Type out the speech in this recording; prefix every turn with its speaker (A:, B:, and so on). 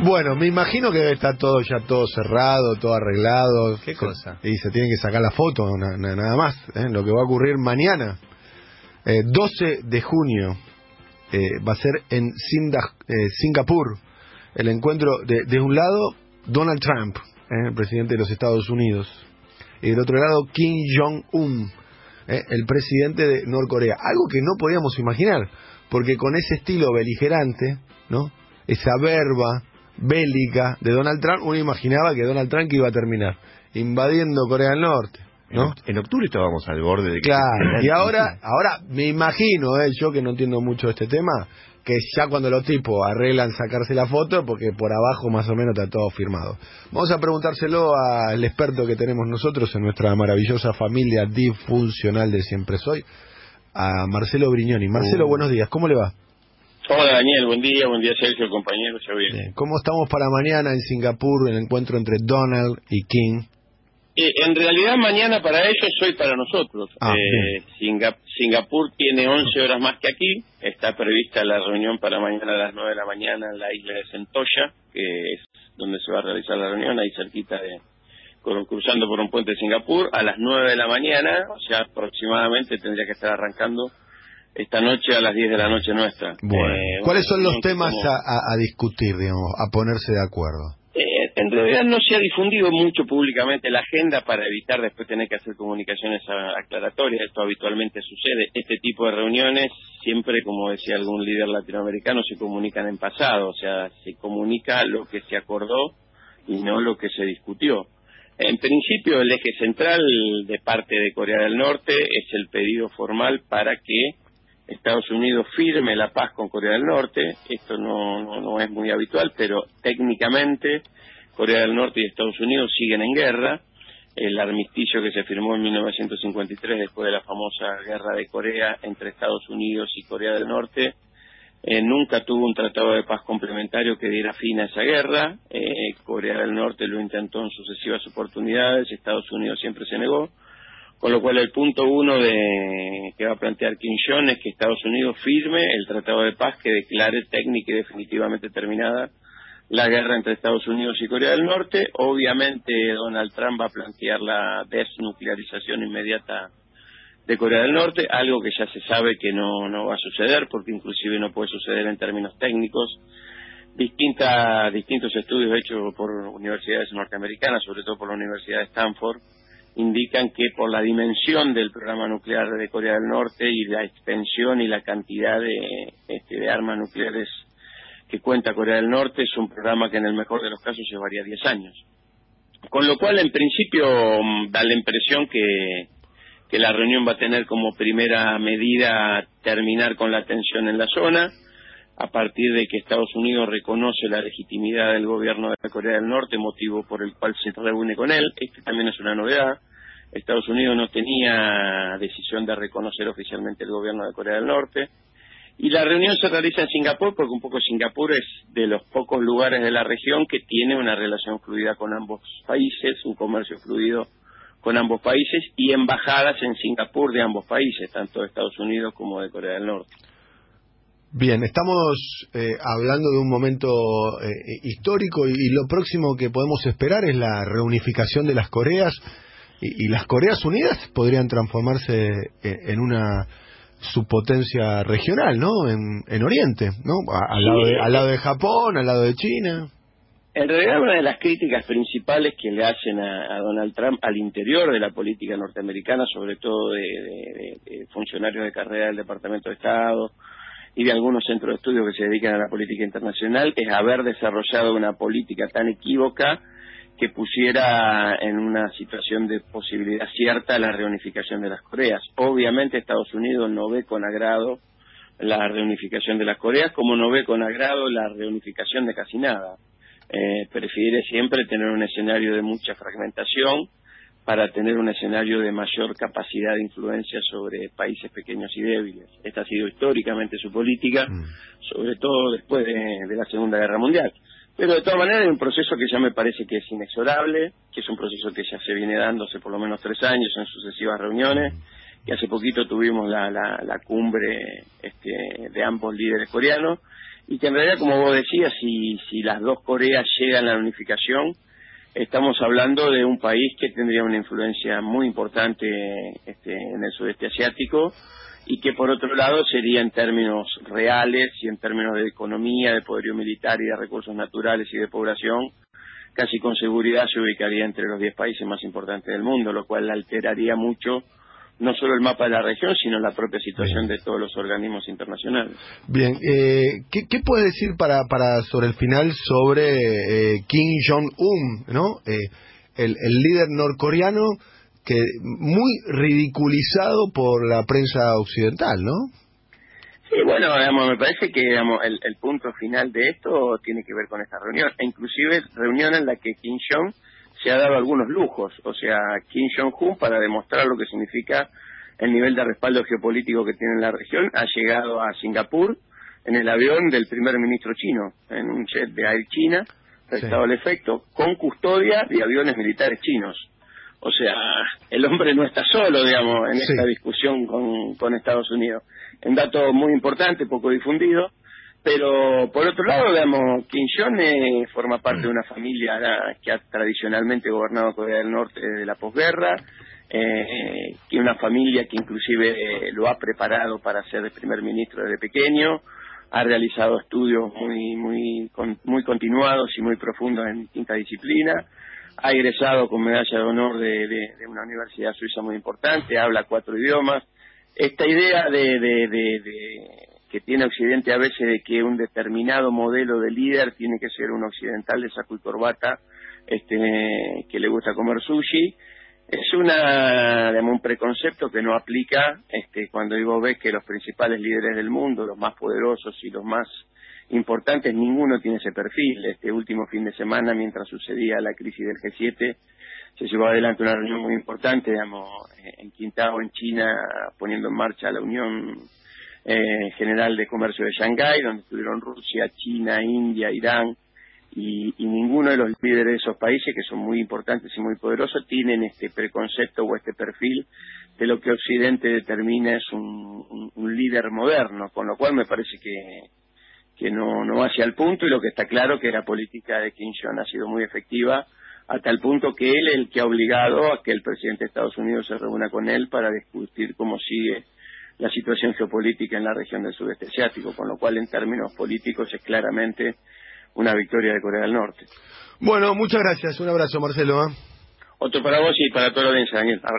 A: Bueno, me imagino que está todo ya todo cerrado, todo arreglado.
B: ¿Qué cosa?
A: Y se tiene que sacar la foto, nada más. Lo que va a ocurrir mañana, 12 de junio, va a ser en Singapur, el encuentro de un lado Donald Trump, el presidente de los Estados Unidos, y del otro lado Kim Jong-un, el presidente de Norcorea. Algo que no podíamos imaginar, porque con ese estilo beligerante, ¿no?, esa verba bélica de Donald Trump, uno imaginaba que Donald Trump iba a terminar invadiendo Corea del Norte, ¿no?
C: En octubre estábamos al borde de que...
A: Claro, y ahora me imagino, yo que no entiendo mucho de este tema, que ya cuando los tipos arreglan sacarse la foto, porque por abajo más o menos está todo firmado. Vamos a preguntárselo al experto que tenemos nosotros en nuestra maravillosa familia disfuncional de Siempre Soy, a Marcelo Brignoni. Marcelo, buenos días, ¿cómo le va?
D: Hola Daniel, buen día Sergio, compañero, ya bien.
A: Bien. ¿Cómo estamos para mañana en Singapur, el encuentro entre Donald y Kim?
D: En realidad mañana para ellos, hoy para nosotros. Singapur tiene 11 horas más que aquí. Está prevista la reunión para mañana a las 9 de la mañana en la isla de Sentosa, que es donde se va a realizar la reunión, ahí cerquita cruzando por un puente de Singapur, a las 9 de la mañana, o sea, aproximadamente tendría que estar arrancando esta noche a las 10 de la noche nuestra.
A: Bueno. ¿Cuáles son los temas a discutir, digamos, a ponerse de acuerdo?
D: En realidad no se ha difundido mucho públicamente la agenda para evitar después tener que hacer comunicaciones aclaratorias. Esto habitualmente sucede. Este tipo de reuniones siempre, como decía algún líder latinoamericano, se comunican en pasado. O sea, se comunica lo que se acordó y no lo que se discutió. En principio, el eje central de parte de Corea del Norte es el pedido formal para que Estados Unidos firme la paz con Corea del Norte. Esto no es muy habitual, pero técnicamente Corea del Norte y Estados Unidos siguen en guerra. El armisticio que se firmó en 1953, después de la famosa guerra de Corea entre Estados Unidos y Corea del Norte, nunca tuvo un tratado de paz complementario que diera fin a esa guerra. Corea del Norte lo intentó en sucesivas oportunidades, Estados Unidos siempre se negó. Con lo cual el punto uno que va a plantear Kim Jong es que Estados Unidos firme el tratado de paz que declare técnica y definitivamente terminada la guerra entre Estados Unidos y Corea del Norte. Obviamente Donald Trump va a plantear la desnuclearización inmediata de Corea del Norte, algo que ya se sabe que no va a suceder, porque inclusive no puede suceder en términos técnicos. Distintos estudios hechos por universidades norteamericanas, sobre todo por la Universidad de Stanford, indican que por la dimensión del programa nuclear de Corea del Norte y la extensión y la cantidad de armas nucleares que cuenta Corea del Norte, es un programa que en el mejor de los casos llevaría 10 años. Con lo cual, en principio, da la impresión que la reunión va a tener como primera medida terminar con la tensión en la zona, a partir de que Estados Unidos reconoce la legitimidad del gobierno de Corea del Norte, motivo por el cual se reúne con él. Este también es una novedad. Estados Unidos no tenía decisión de reconocer oficialmente el gobierno de Corea del Norte. Y la reunión se realiza en Singapur, porque un poco Singapur es de los pocos lugares de la región que tiene una relación fluida con ambos países, un comercio fluido con ambos países, y embajadas en Singapur de ambos países, tanto de Estados Unidos como de Corea del Norte.
A: Bien, estamos hablando de un momento histórico, y lo próximo que podemos esperar es la reunificación de las Coreas, y las Coreas Unidas podrían transformarse en una subpotencia regional, ¿no? En Oriente, ¿no? Al lado de Japón, al lado de China.
D: En realidad, una de las críticas principales que le hacen a Donald Trump al interior de la política norteamericana, sobre todo de funcionarios de carrera del Departamento de Estado y de algunos centros de estudio que se dedican a la política internacional, es haber desarrollado una política tan equívoca que pusiera en una situación de posibilidad cierta la reunificación de las Coreas. Obviamente Estados Unidos no ve con agrado la reunificación de las Coreas, como no ve con agrado la reunificación de casi nada. Prefiere siempre tener un escenario de mucha fragmentación para tener un escenario de mayor capacidad de influencia sobre países pequeños y débiles. Esta ha sido históricamente su política, sobre todo después de la Segunda Guerra Mundial. Pero de todas maneras es un proceso que ya me parece que es inexorable, que es un proceso que ya se viene dando hace por lo menos 3 años en sucesivas reuniones, y hace poquito tuvimos la cumbre de ambos líderes coreanos, y que en realidad, como vos decías, si las dos Coreas llegan a la unificación, estamos hablando de un país que tendría una influencia muy importante en el sudeste asiático, y que por otro lado sería en términos reales y en términos de economía, de poderío militar y de recursos naturales y de población, casi con seguridad se ubicaría entre los 10 países más importantes del mundo, lo cual alteraría mucho no solo el mapa de la región, sino la propia situación de todos los organismos internacionales.
A: Bien, ¿qué puedes decir para sobre el final sobre Kim Jong-un, ¿no? El líder norcoreano que muy ridiculizado por la prensa occidental, ¿no?
D: Sí, bueno, digamos, me parece que el punto final de esto tiene que ver con esta reunión, e inclusive reunión en la que Kim Jong se ha dado algunos lujos, o sea, Kim Jong-un, para demostrar lo que significa el nivel de respaldo geopolítico que tiene en la región, ha llegado a Singapur en el avión del primer ministro chino, en un jet de Air China, prestado al efecto, con custodia de aviones militares chinos. O sea, el hombre no está solo, digamos, en esta discusión con Estados Unidos. Un dato muy importante, poco difundido, pero por otro lado, digamos, Kim Jong forma parte de una familia que ha tradicionalmente gobernado Corea del Norte desde la posguerra, que una familia que inclusive lo ha preparado para ser el primer ministro desde pequeño, ha realizado estudios muy continuados y muy profundos en distintas disciplinas, ha egresado con medalla de honor de una universidad suiza muy importante, habla 4 idiomas. Esta idea que tiene Occidente a veces de que un determinado modelo de líder tiene que ser un occidental de saco y corbata, que le gusta comer sushi, es un preconcepto que no aplica cuando vos ves que los principales líderes del mundo, los más poderosos y los más importantes, ninguno tiene ese perfil. Este último fin de semana, mientras sucedía la crisis del G7, se llevó adelante una reunión muy importante, digamos, en Qingdao, en China, poniendo en marcha la Unión General de Comercio de Shanghái, donde estuvieron Rusia, China, India, Irán, y ninguno de los líderes de esos países, que son muy importantes y muy poderosos, tienen este preconcepto o este perfil de lo que Occidente determina es un líder moderno, con lo cual me parece que no va hacia el punto, y lo que está claro que la política de Kim Jong ha sido muy efectiva, a tal punto que él es el que ha obligado a que el presidente de Estados Unidos se reúna con él para discutir cómo sigue la situación geopolítica en la región del sudeste asiático, con lo cual en términos políticos es claramente una victoria de Corea del Norte.
A: Bueno, muchas gracias. Un abrazo, Marcelo.
D: Otro para vos y para toda la audiencia, Daniel.